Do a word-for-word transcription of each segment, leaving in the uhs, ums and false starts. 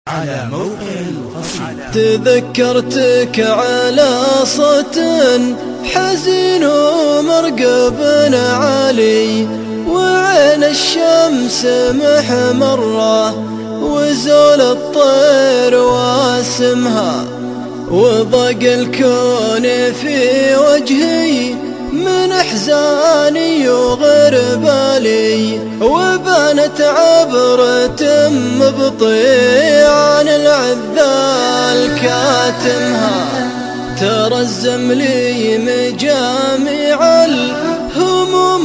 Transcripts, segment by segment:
على موقع القصيدة. تذكرتك على صوت حزين ومرقب عالي، وعين الشمس محمرة وزول الطير واسمها، وضاق الكون في وجهي من احزاني وغربالي، وبانت عبرة مبطي عن العذال كاتمها. ترزم لي مجامع الهموم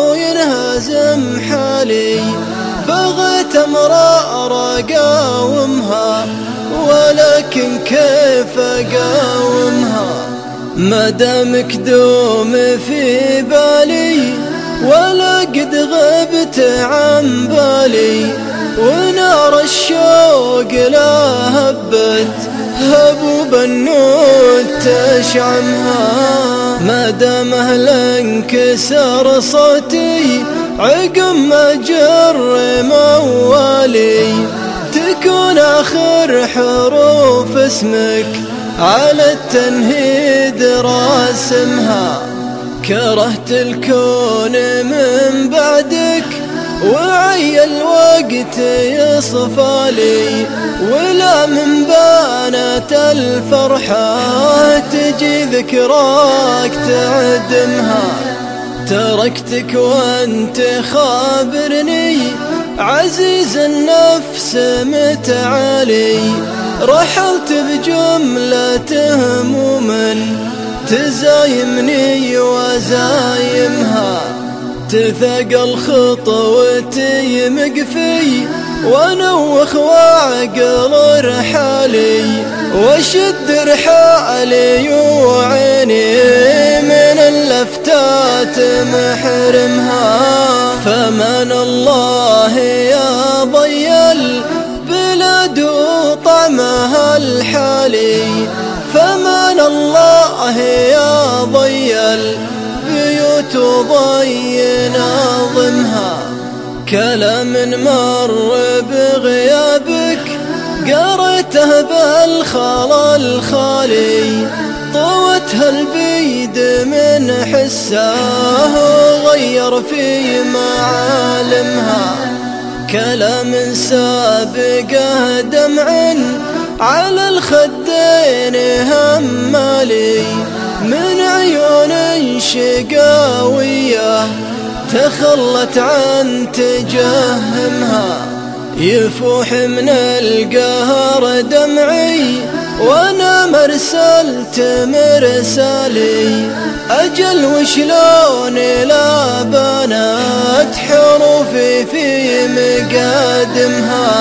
وينهزم حالي، بغيت امرار اقاومها ولكن كيف اقاومها؟ ما دامك دوم في بالي ولا قد غبت عن بالي، ونار الشوق لا هبت هبوب النود تشعمها. ما دام اهلا انكسر صوتي عقب ما جر موالي، تكون اخر حروف اسمك على التنهيد راسمها. كرهت الكون من بعدك وعي الوقت يصفالي، ولا من بانت الفرحة تجي ذكراك تعدمها. تركتك وانت خابرني عزيز النفس متعالي، رحلت بجملة هموم تزايمني وزايمها. تثقل خطوتي مقفي ونوخ وعقل رحالي، وشد رحالي وعيني من اللفتات محرمها. فمن الله يا ضي البلاد وطعمها الحالي، فمن الله يا ضي البيوت وضي ناظمها. كلام مر بغيابك قريته بالخلا الخالي، طوتها البيد من حسه وغير في معالمها. كلام سابقه دمع على الخدين همالي، من عيون شقاوية تخلت عن تجهمها. يفوح من القهر دمعي وانا مرسلت مرسالي، اجل وشلون لا بنات حروفي في مقادمها.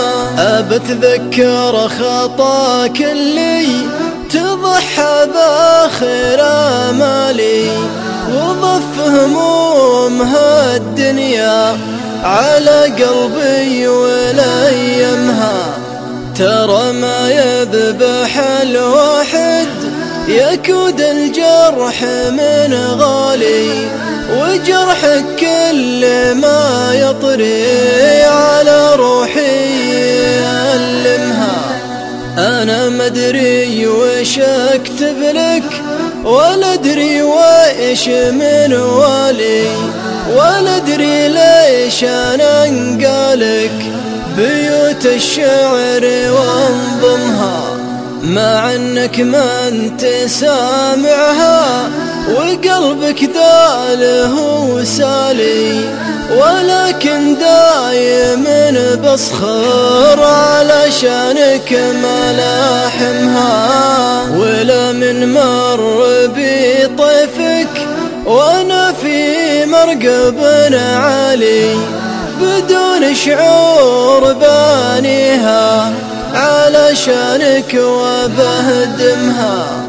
ابتذكر خطاك اللي تضحى باخر امالي، وضف همومها الدنيا على قلبي وليمها. ترى ما يذبح الواحد يكود الجرح من غالي، وجرحك كل ما يطري على روحي يألمها. أنا مدري وش أكتب لك ولا أدري وإيش من والي، ولا أدري ليش أنا انقالك بيوت الشعر وانظمها. مع انك ما انت سامعها وقلبك داله وسالي، ولكن دايم بسخر علشانك ملاحمها. ولا من مر بطيفك وانا في مرقب عالي، بدون شعور بانيها علشانك وبهدمها.